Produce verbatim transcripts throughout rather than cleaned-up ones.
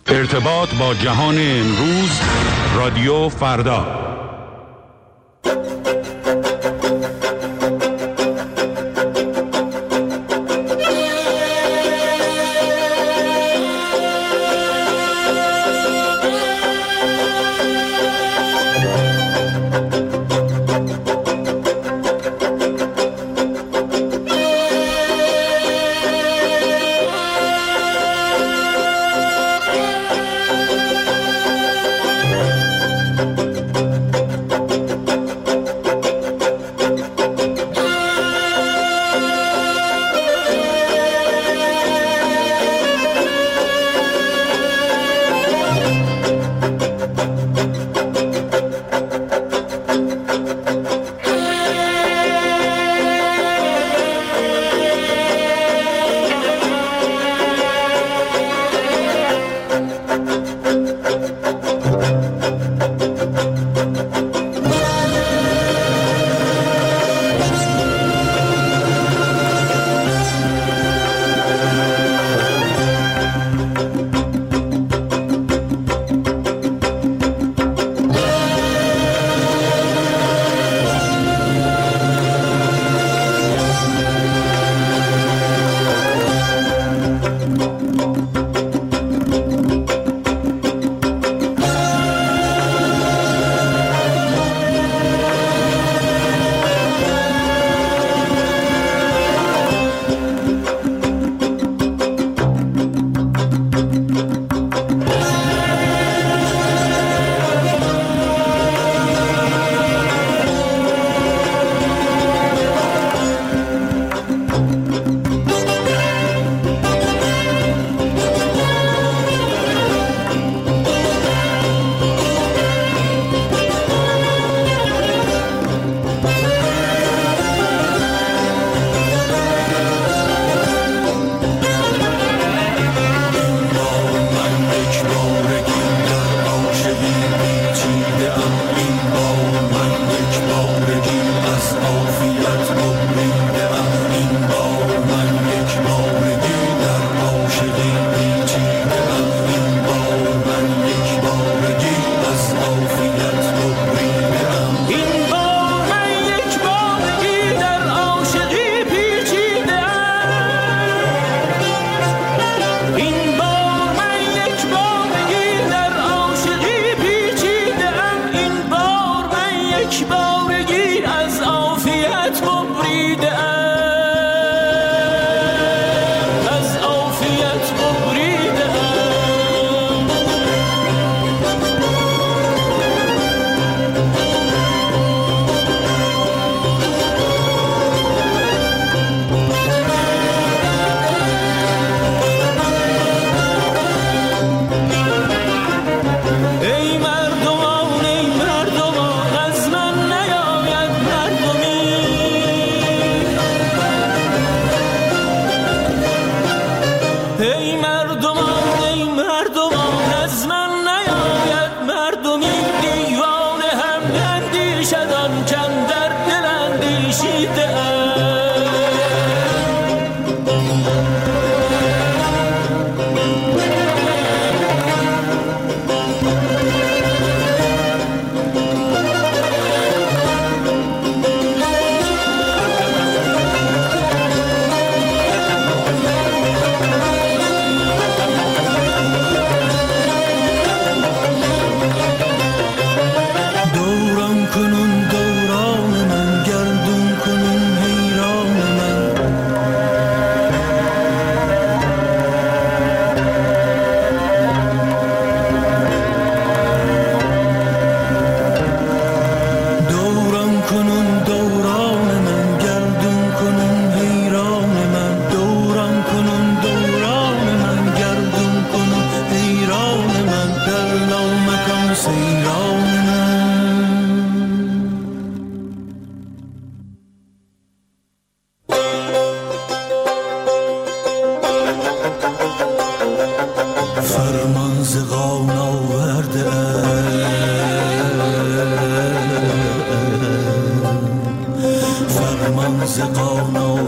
ارتباط با جهان امروز، رادیو فردا.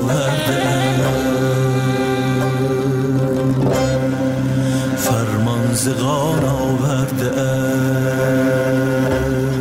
فرمان ز غار آورده ام.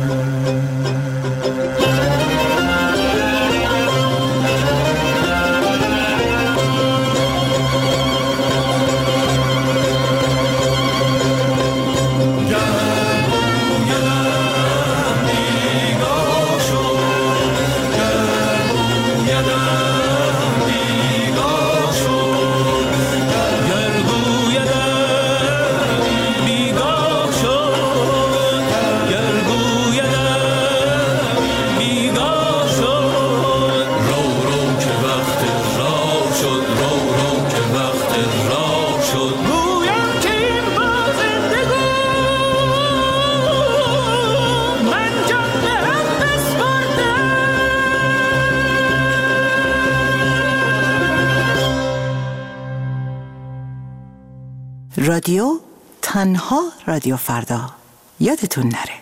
رادیو تنها رادیو فردا، یادتون نره.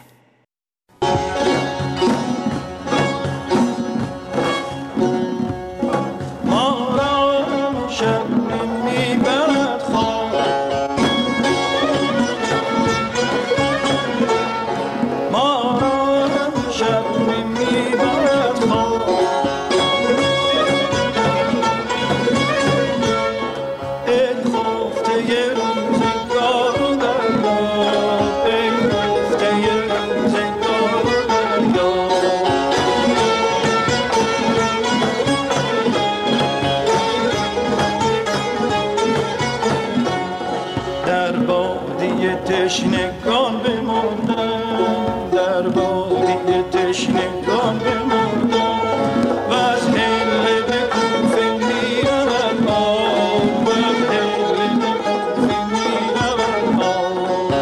تشنگان بماندن، در بادی تشنگان بماندن و از هله به کوفه میرود آب، و از هله به کوفه میرود آب.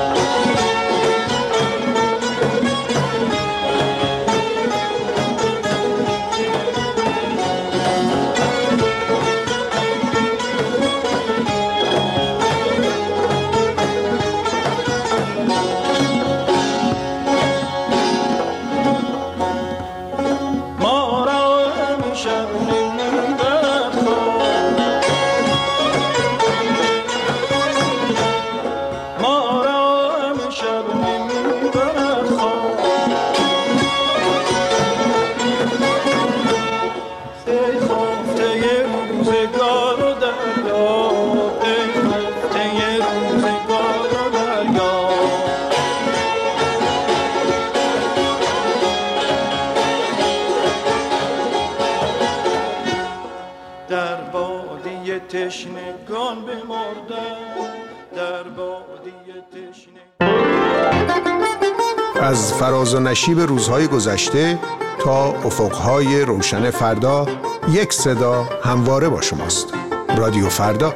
تشنگان بمردن، در بادی تشنگان. از فراز و نشیب روزهای گذشته تا افقهای روشن فردا، یک صدا همواره با شماست. رادیو فردا.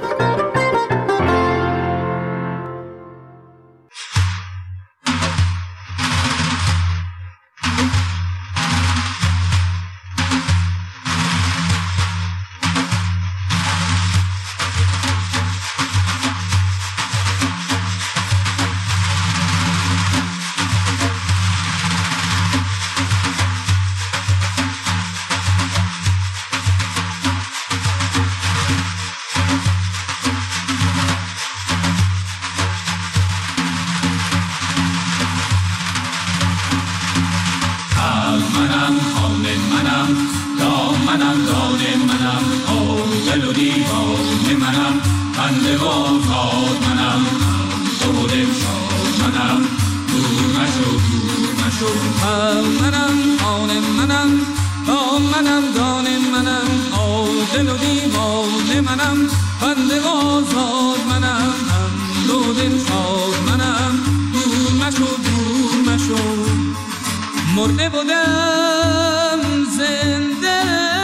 مرده بودم زنده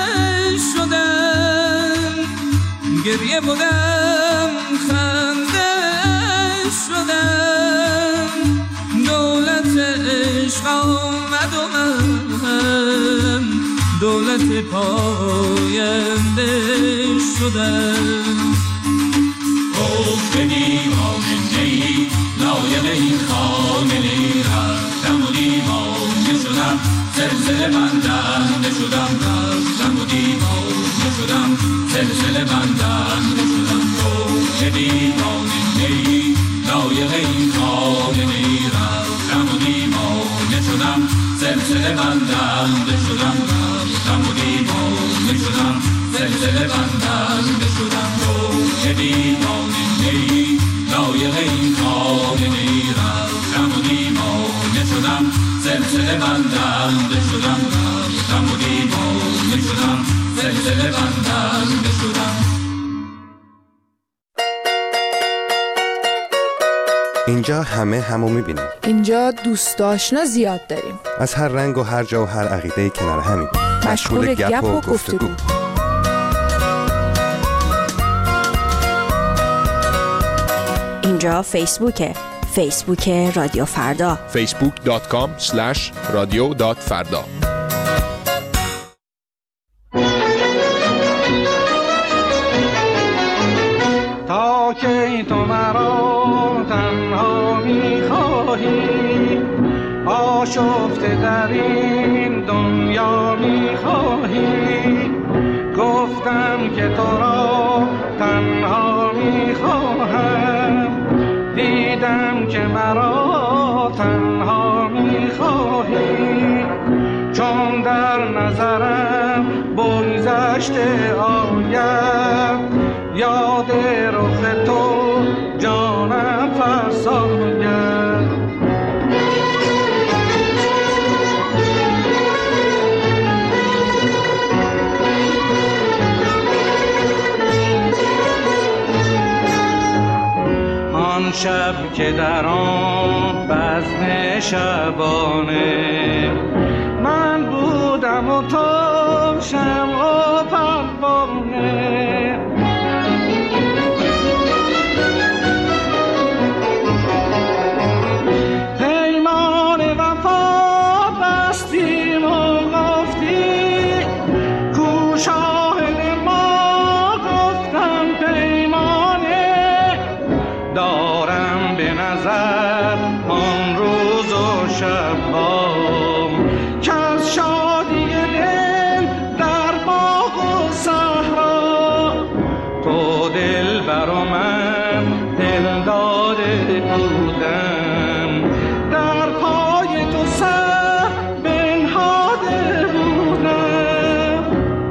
شدم، گریه بودم خنده شدم، دولت عشق آمد و من دولت پاینده شدم. گفت به دیوانه نی لایق این خانه لی رفتم و دیوانه شدم، سلسله بندنده شدم، رفتم و دیوانه شدم، سلسله بندنده شدم. گفت به دیوانه نی لایق بنده شدم روی دیوانه نی لایق این خانه نی رفتم و دیوانه شدم سلسله بنده شدم رفتم و دیوانه شدم سلسله بنده شدم. اینجا همه همو میبینیم. اینجا دوست آشنا زیاد داریم. از هر رنگ و هر جا و هر عقیده کنار همیم. مشغول گپ و گفتگو. اینجا فیسبوکه. فیسبوک رادیو فردا. فیسبوک دات کام اسلش رادیو دات فردا. تا که تو مرا تنها می‌خواهی آشفته در این دنیا می‌خواهی گفتم که تو را تنها می‌خواهم دیدم که مرا تنها می‌خواهی چون در نظرم بگذشته آید یاد رخ تو جانم فرساید آن شب که در آن بزم شبانه من بودم و تو شمع و پروانه پیمان وفا بستیم و گفتی کو شاهد ما گفتم پیمانه دارم به نظر آن روز و شب‌هام که از شادی دل در باغ و صحرا تو دل بر من دل داده بودم در پای تو سر بنهاده بودم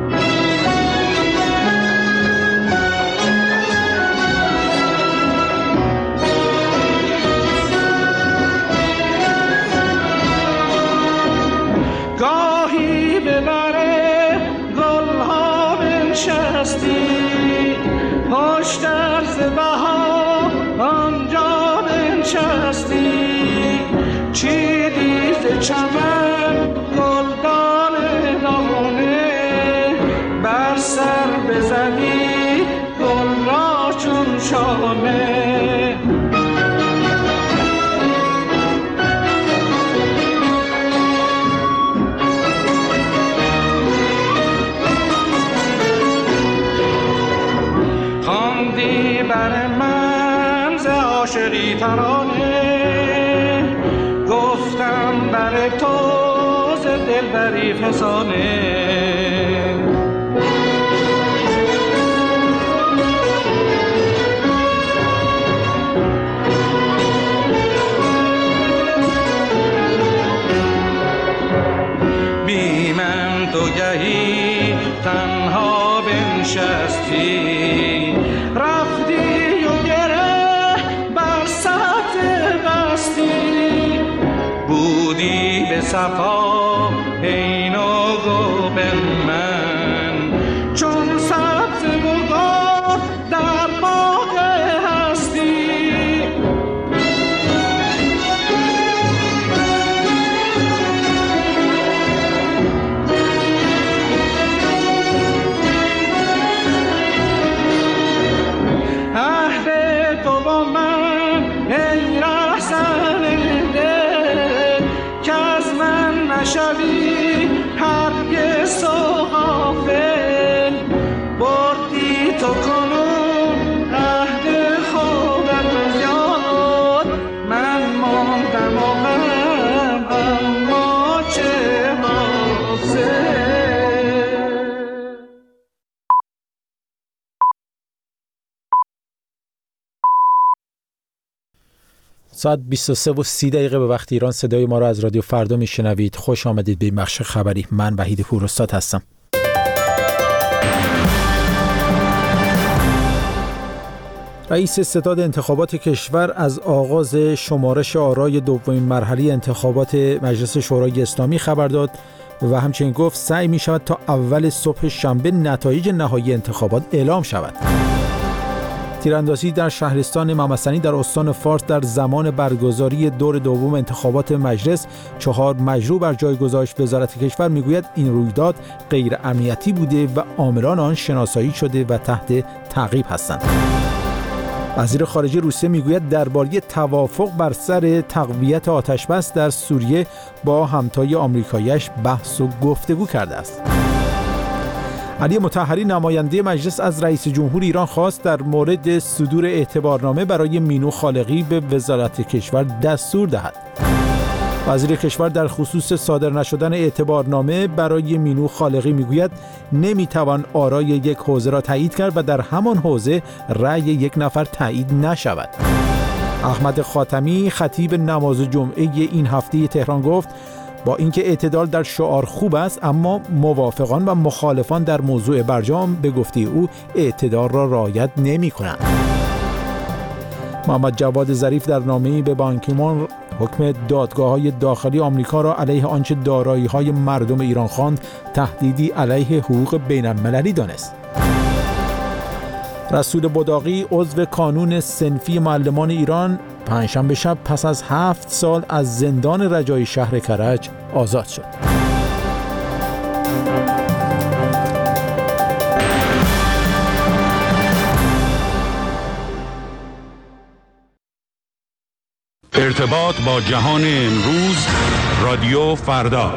گاهی به بر گلها بنشستی پشت عرض بها آنجا بنشستی چیدی ز چمن گلدان دانه بر سر بزدی گل را چون شانه خواندی بر من ز عاشقی ترانه گفتم بر تو ز دلبری فسانه بی من تو گهی تنها بنشستی رفتی و گره بر سطح بستی بودی به صفا عین و گوبن من چون سبز بگاه در باغ هستی عهد تو با من ای رهزن دل که از من نشوی هرگز تو غافل بردی تو کنون عهد خودت از یاد من ماندم و غم اما چه حاصل. ساعت بیست و سه و سی دقیقه به وقت ایران. صدای ما را از رادیو فردا میشنوید. خوش آمدید به این بخش خبری. من وحید پوراستاد هستم. رئیس ستاد انتخابات کشور از آغاز شمارش آرای دومین مرحله انتخابات مجلس شورای اسلامی خبر داد و همچنین گفت سعی می شود تا اول صبح شنبه نتایج نهایی انتخابات اعلام شود. تیراندازی در شهرستان ممسنی در استان فارس در زمان برگزاری دور دوم انتخابات مجلس چهار مجروح بر جای گذاشت. وزارت کشور میگوید این رویداد غیر امنیتی بوده و عاملان آن شناسایی شده و تحت تعقیب هستند. وزیر خارجه روسیه میگوید درباره توافق بر سر تقویت آتشبس در سوریه با همتای آمریکایی‌اش بحث و گفتگو کرده است. علی مطهری نماینده مجلس از رئیس جمهور ایران خواست در مورد صدور اعتبارنامه برای مینو خالقی به وزارت کشور دستور دهد. وزیر کشور در خصوص صادر نشدن اعتبارنامه برای مینو خالقی میگوید نمیتوان آرای یک حوزه را تایید کرد و در همان حوزه رأی یک نفر تایید نشود. احمد خاتمی خطیب نماز جمعه این هفته تهران گفت با اینکه اعتدال در شعار خوب است، اما موافقان و مخالفان در موضوع برجام به گفته او اعتدال را رعایت نمی‌کنند. محمد جواد ظریف در نامه‌ای به بان کی مون حکم دادگاه‌های داخلی آمریکا را علیه آنچه دارایی‌های مردم ایران خواند تهدیدی علیه حقوق بین‌المللی دانست. رسول بداقی عضو کانون صنفی معلمان ایران پنجشنبه شب پس از هفت سال از زندان رجایی شهر کرج آزاد شد. ارتباط با جهان امروز، رادیو فردا.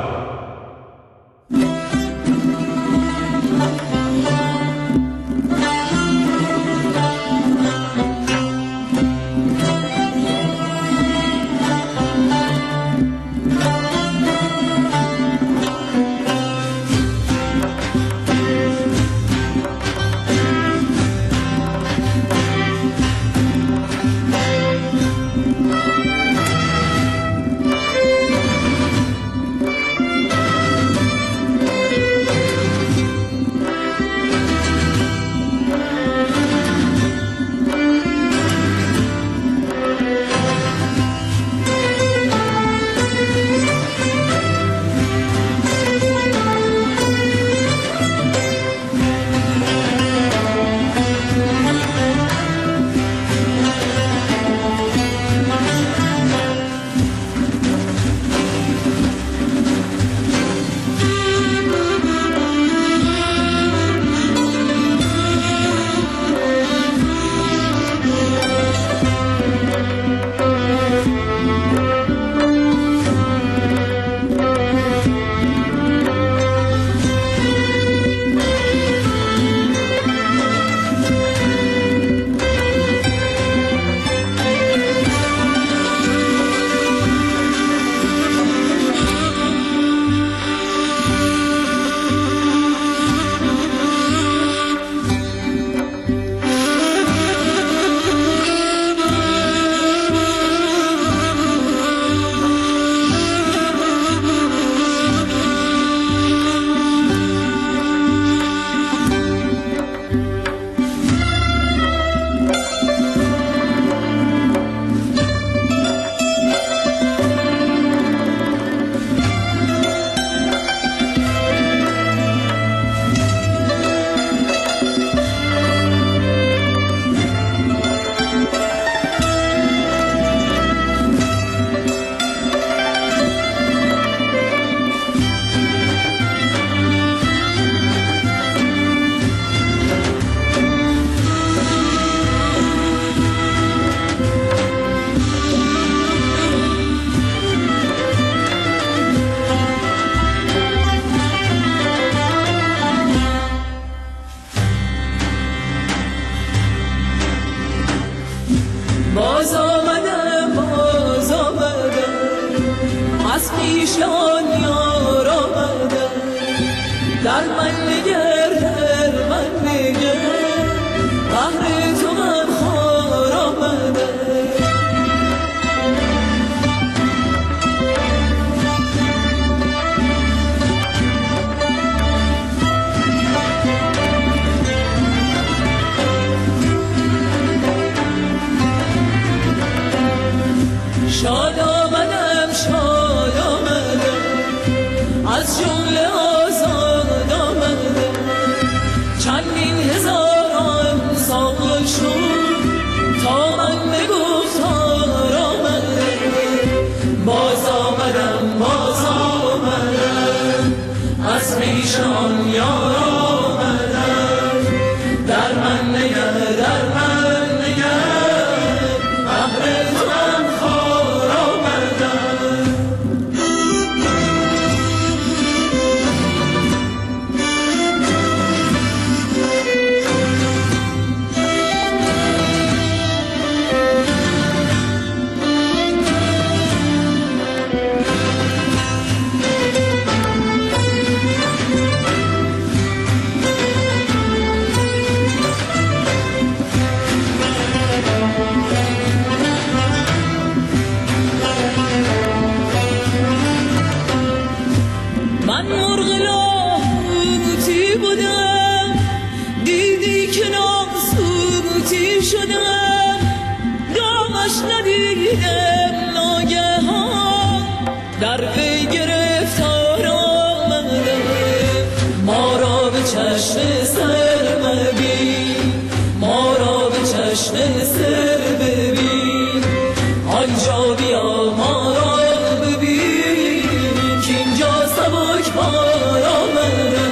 ندیدم ناگهان در وی گرفتار آمده ما را به چشم سر مبین ما را به چشم سر ببین آنجا بیا ما را ببین که اینجا سبک بار آمده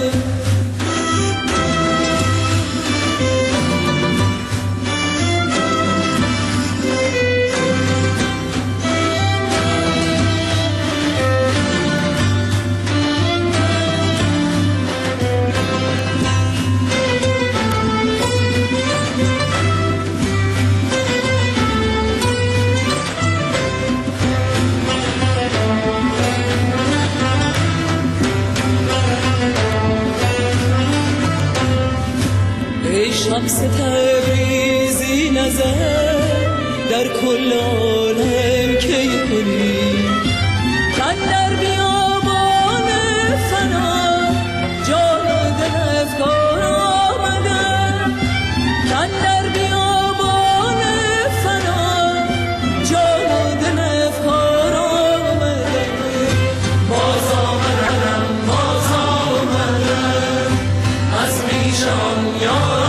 شمس تبریزی نظر در کل عالم کی کنی من در بیابان فنا جان و دل افکار آمدم من در بیابان فنا جان و دل افکار آمدم باز آمدم باز آمدم از پیشان یارم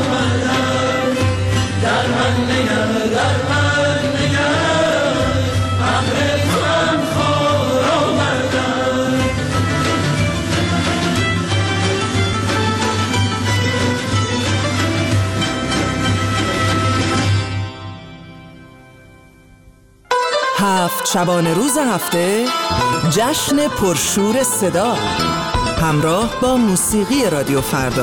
هفت شبانه روز هفته جشن پرشور صدا همراه با موسیقی رادیو فردا.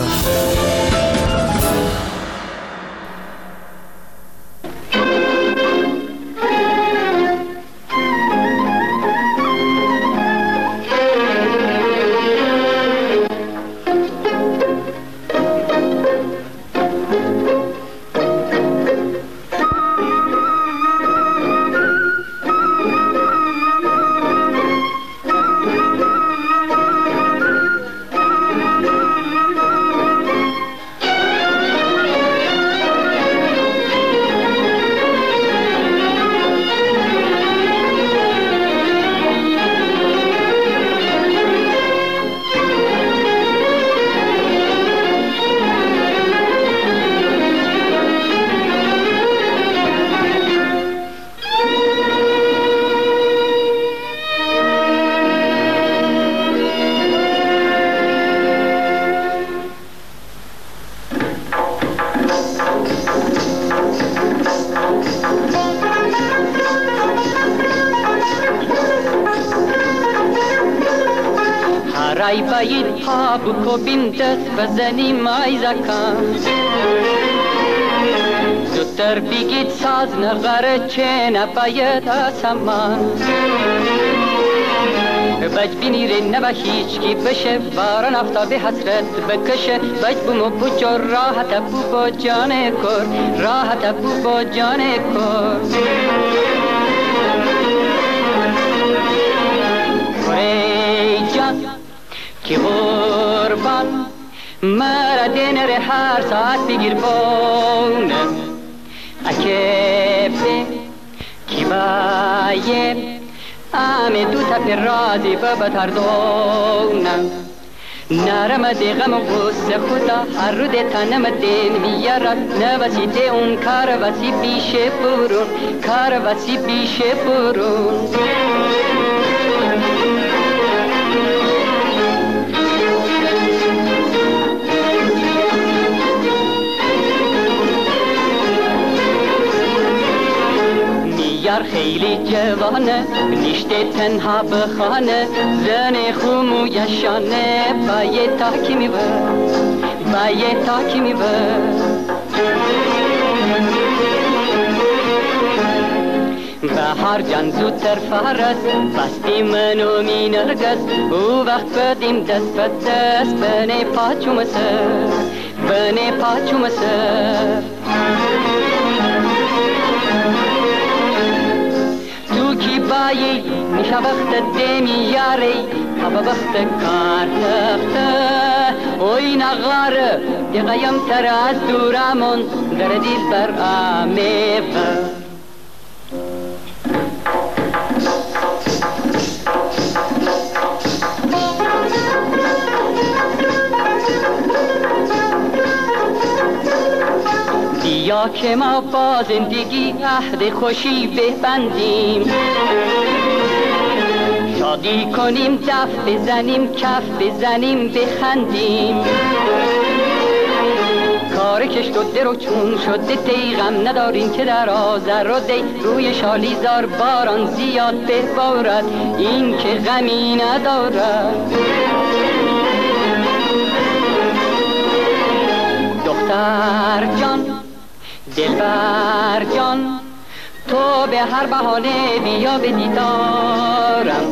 رای باید پا بکوبیم دست بزنیم ای زکان زودتر بگید ساز نغره چه نباید آسمان بج بینیره نبا هیچ کی بشه باران آفتاب حسرت بکشه بج بومو بجو راحت بو با جان کر راحت بو با جان کر وی جان کی قربان مرا دینر هر ساعت بگیر بونه اکیفه کی بایه آمه دو تپ رازی بابا تردونم نرم دیغم و غصه خدا هر رو ده تنم دین بیارد نوسی ده اون کار وسی بیشه برون کار وسی بیشه برون یار خیلی جوانه نیشته تنها بخانه زن خوم و یشانه بایه تاکی میبه بایه تاکی میبه بهار جان زودتر فرس بستی منو می نرگس او وقت بدیم دست به دست بنه پاچوم سر بنه پاچوم سر کی بایی میشه وقت دمی یاری هوا وقت کار تخته اوی نغاره دیگه یم تر از دورمون در دیل بر آمه تا که ما با زندگی عهد خوشی ببندیم، شادی کنیم، دف بزنیم، کف بزنیم، بخندیم. کار کشت و در و چون شده دی، غم نداریم که در آذر و دی روی شالیزار باران زیاد ببارد، این که غمی ندارد. دختر جان، دلبر جان، تو به هر بهانه بیا به دیدارم.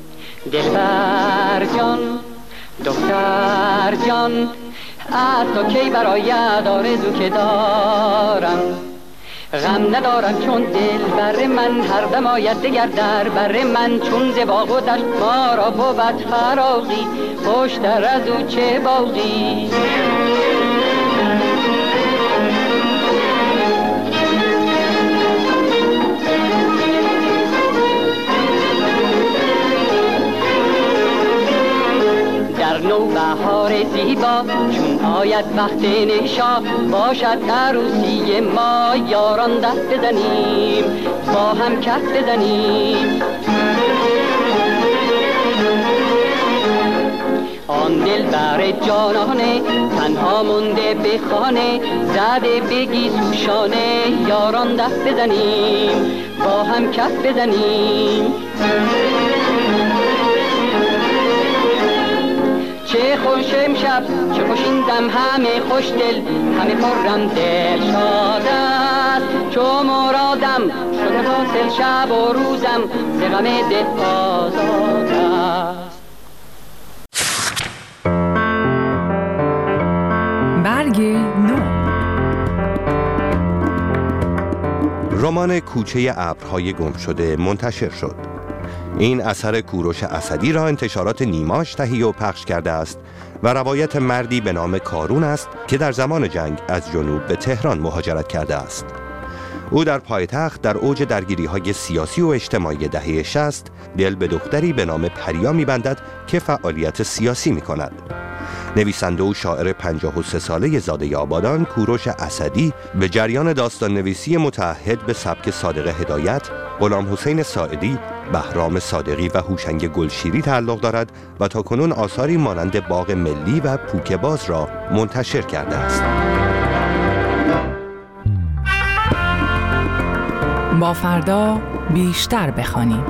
دلبر جان، دختر جان، از تو کی برآید آرزو که دارم. غم ندارم چون دل بر من هر دم آید دگر در بر من، چون ز باغ و دشت ما را بود فراغی، خوشتر از او چه باغی. در نوبهار زیبا چون آید وقت نشا، باشد عروسی ما یاران دست بزنیم، با هم کف بزنیم. آن دل بر جانانه تنها مونده به خانه، زده بگی سوشانه یاران دست بزنیم، با هم کف بزنیم. چه خوش امشب چه خوش این دم، همه خوش دل همه خرم دل شاد است. چو مرادم شد حاصل شب و روزم، ز غم دل آزاد است. برگ نو. رمان کوچه ابرهای گم شده منتشر شد. این اثر کوروش اسدی را انتشارات نیماش تهیه و پخش کرده است و روایت مردی به نام کارون است که در زمان جنگ از جنوب به تهران مهاجرت کرده است. او در پایتخت در اوج درگیری‌های سیاسی و اجتماعی دهه شصت دل به دختری به نام پریا می‌بندد که فعالیت سیاسی می‌کند. نویسنده و شاعر پنجاه و سه ساله زاده آبادان کوروش اسدی به جریان داستان نویسی متعهد به سبک صادق هدایت، غلام حسین ساعدی، بهرام صادقی و هوشنگ گلشیری تعلق دارد و تاکنون آثاری مانند باغ ملی و پوک باز را منتشر کرده است. با فردا بیشتر بخوانیم.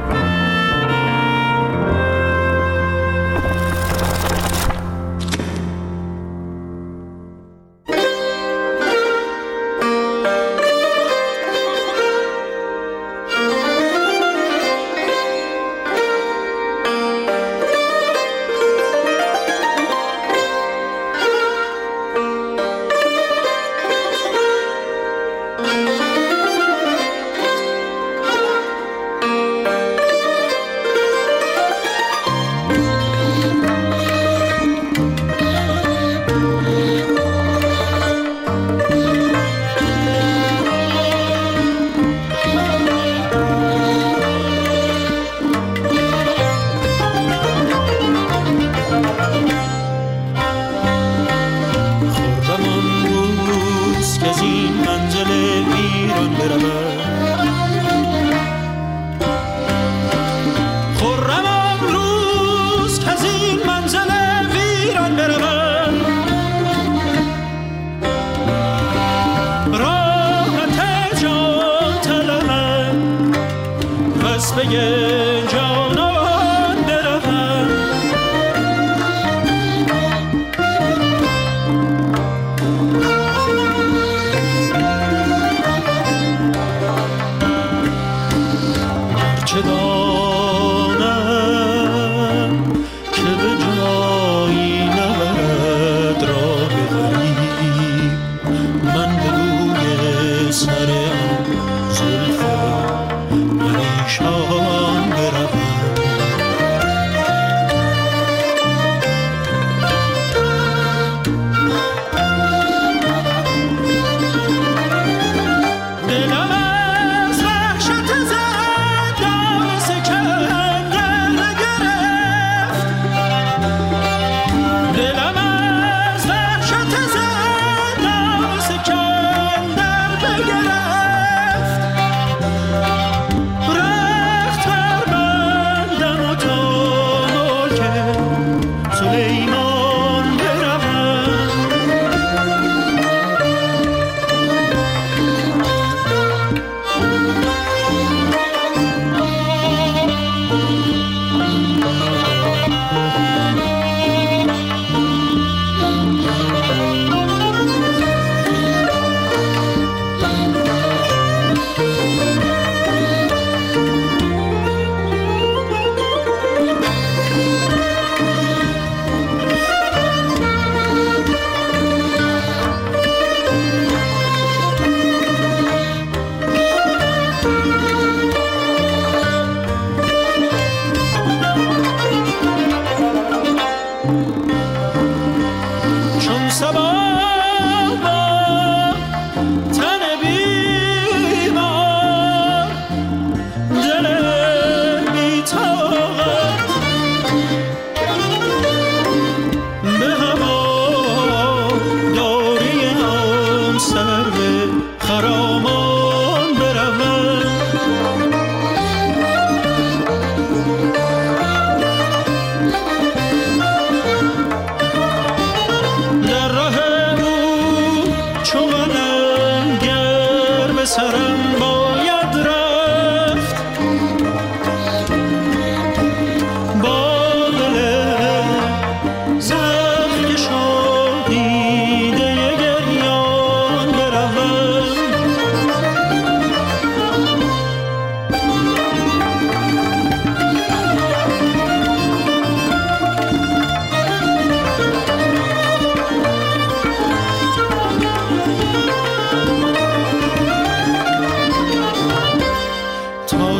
دلم از وحشت زد دام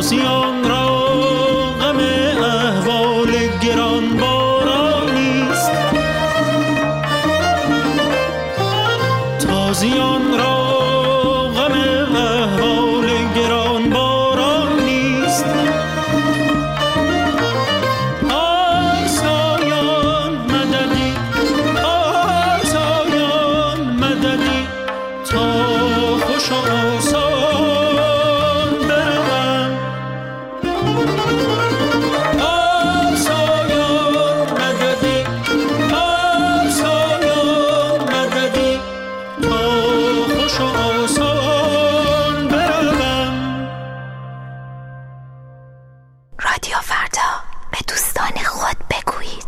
تازیان را غم احوال گران بارانیست. تازیان را غم احوال گران بارانیست. آسایان مددی، آسایان مددی، تا خوش و آسان بروم. آسایان مددی، آسایان مددی، تا خوش و آسان بروم. رادیو فردا، به دوستان خود بگویید.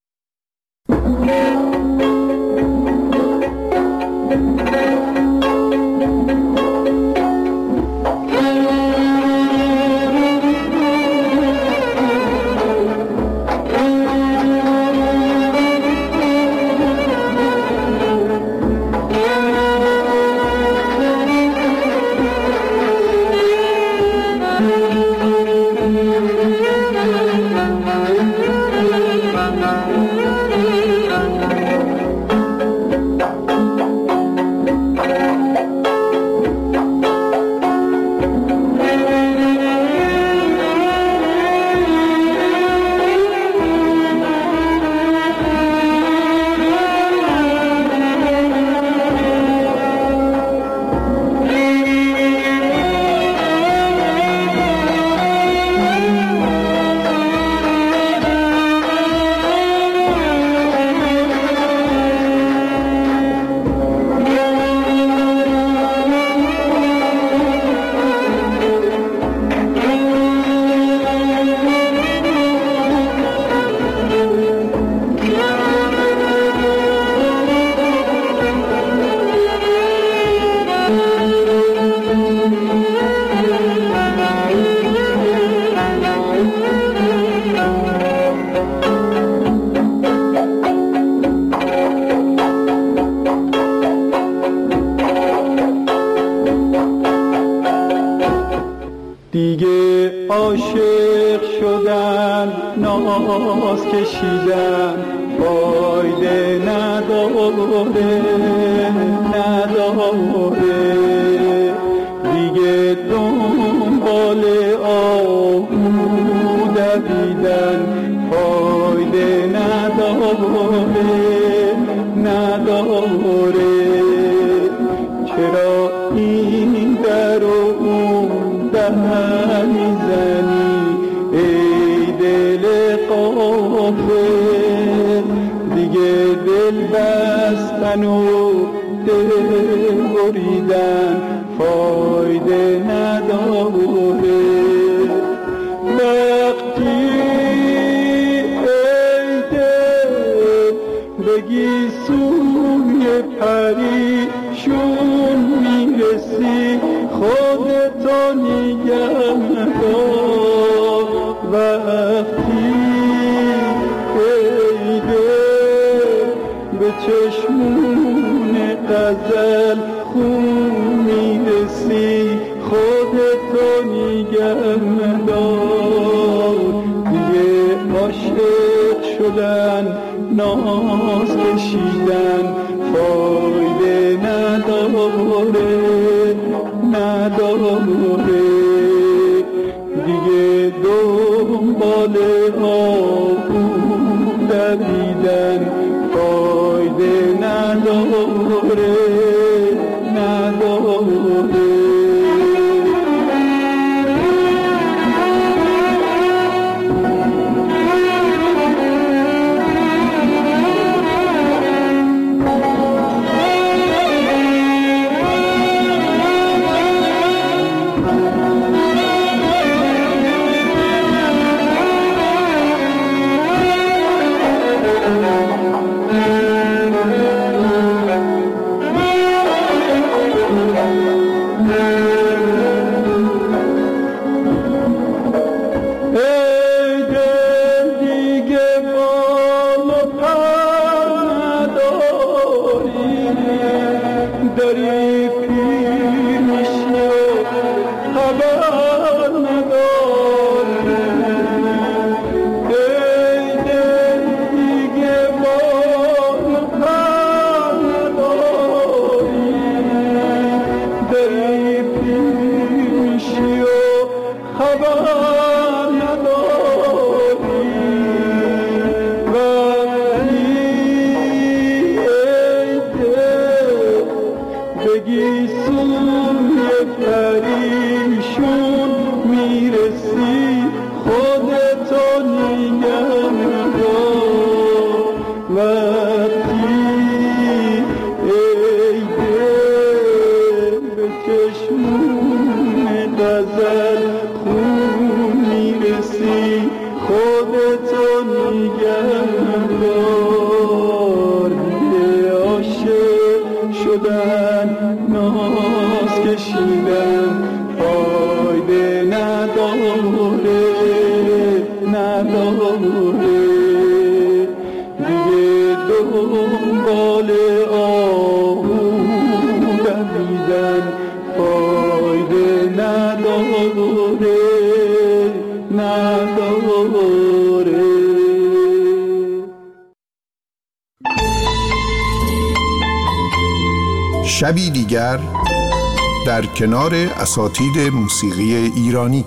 دیگه عاشق شدن، ناز کشیدن فایده نداره، نداره. دیگه دنبال آهو دویدن فایده نداره، نداره. چرا این در و اون در میزنی ای دل غافل؟ دیگه دل بستن و دل بریدن فایده نداره. وقتی ای دل بگی سوی پریشون میرسی، خودتو نگه دار. وقتی ای دل به چشمون غزل خون میرسی، خودتو نگه دار. دیگه عاشق شدن، ناز کشیدن فایده نداره، نداره. دیگه دنبال آهو دویدن فایده نداره، نداره. نداره نداره دیگه دنبال آهو دویدن فایده نداره نداره. شبی دیگر در کنار اساتید موسیقی ایرانی.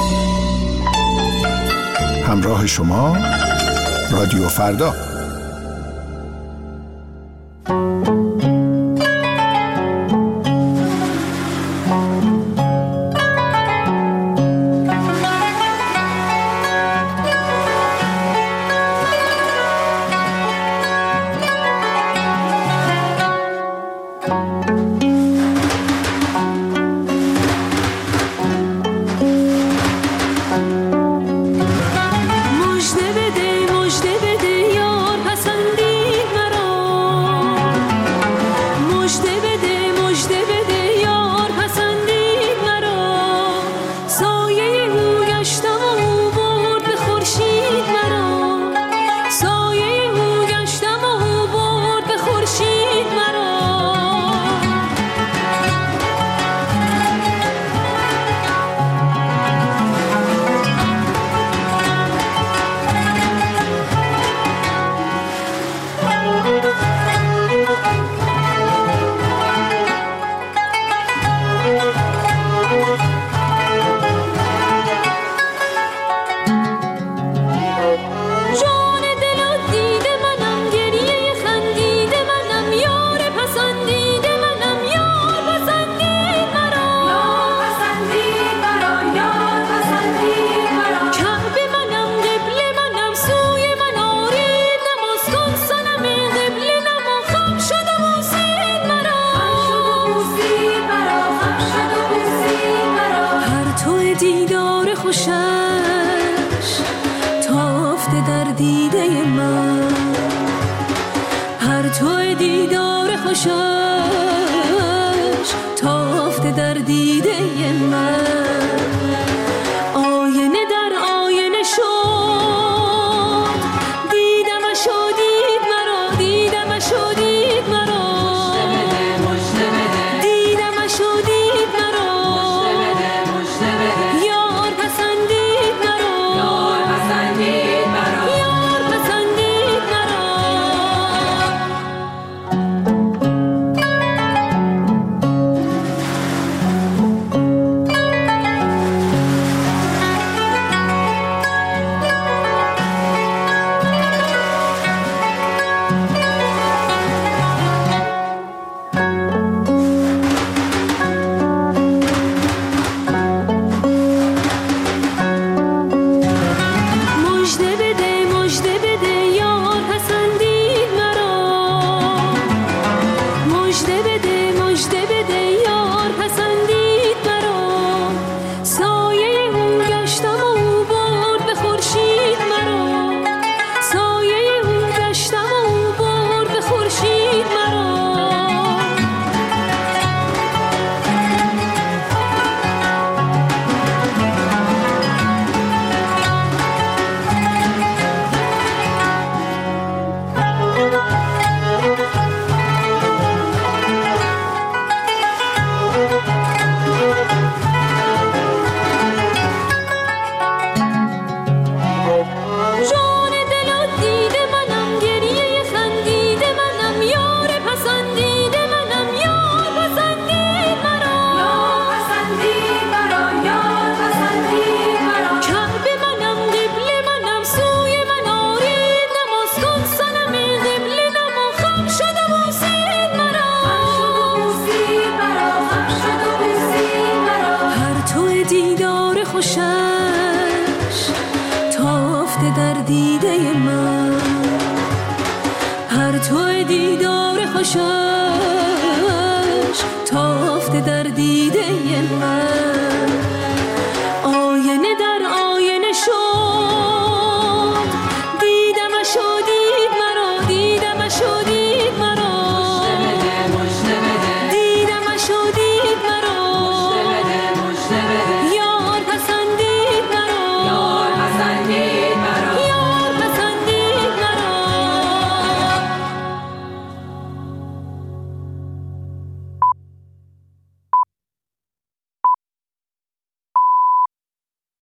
همراه شما رادیو فردا. خوشش تافته در دیده من.